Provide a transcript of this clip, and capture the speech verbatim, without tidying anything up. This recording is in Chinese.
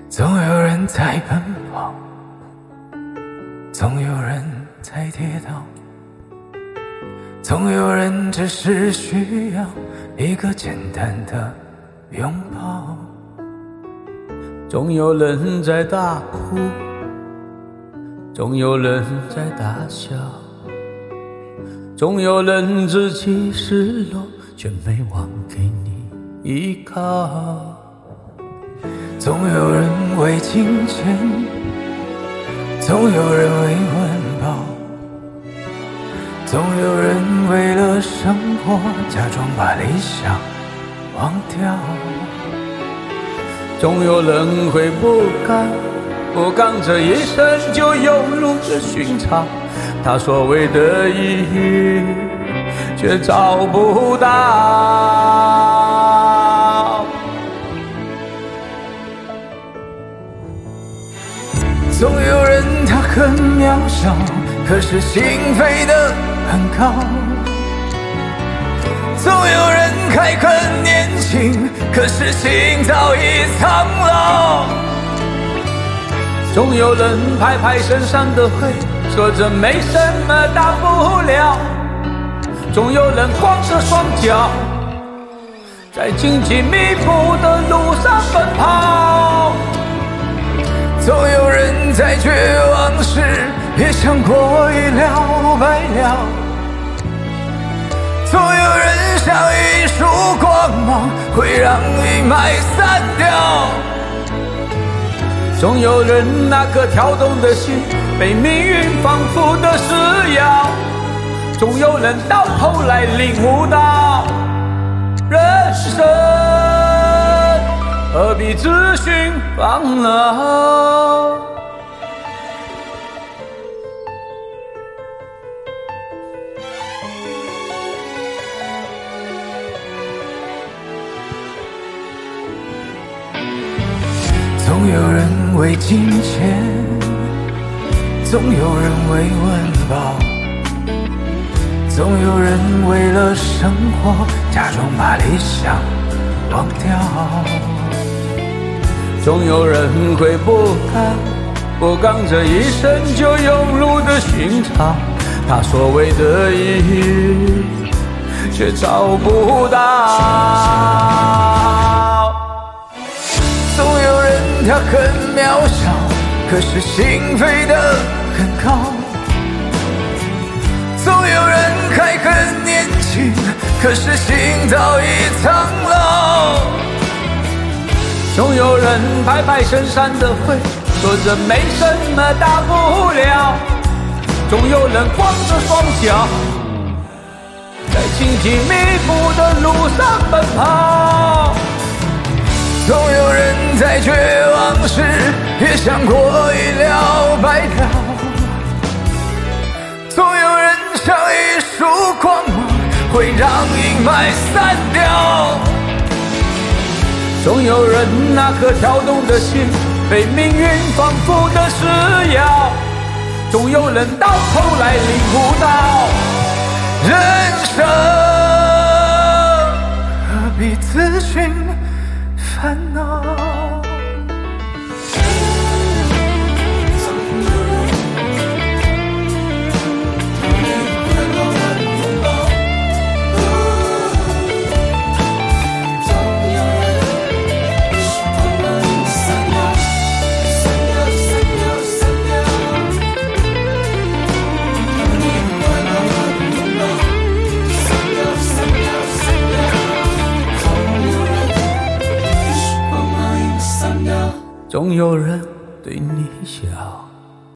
总有人在奔跑，总有人在跌倒，总有人只是需要一个简单的拥抱， 总有人在大哭，总有人在大笑，总有人自己失落，却没忘给你依靠。 总有人为金钱，总有人为温饱，总有人为了生活假装把理想忘掉， 总有人会不甘不甘这一生就庸碌着寻找他所谓的意义，却找不到。 总有人他很渺小，可是心飞得很高，总有人还很年轻，可是心早已苍老， 总有人拍拍身上的灰，说着没什么大不了，总有人光着双脚在荆棘密布的路上奔跑， 总有人在绝望时也想过一了百了，总有人像一束光芒会让阴霾散掉， 总有人那颗跳动的心被命运反复的施压，总有人到头来领悟到人生何必自寻烦恼。 总有人为金钱，总有人为温饱，总有人为了生活假装把理想忘掉， 总有人会不甘不甘这一生就庸碌的寻找他所谓的意义，却找不到。 总有人他很渺小，可是心飞得很高，总有人还很年轻，可是心早已苍老， 总有人拍拍身上的灰，说着没什么大不了，总有人光着双脚在荆棘密布的路上奔跑， 总有人在绝望时也想过一了百了，总有人像一束光芒会让阴霾散掉， 总有人那颗跳动的心被命运反复的施压，总有人到头来领悟到人生何必自寻烦恼。 总有人对你笑。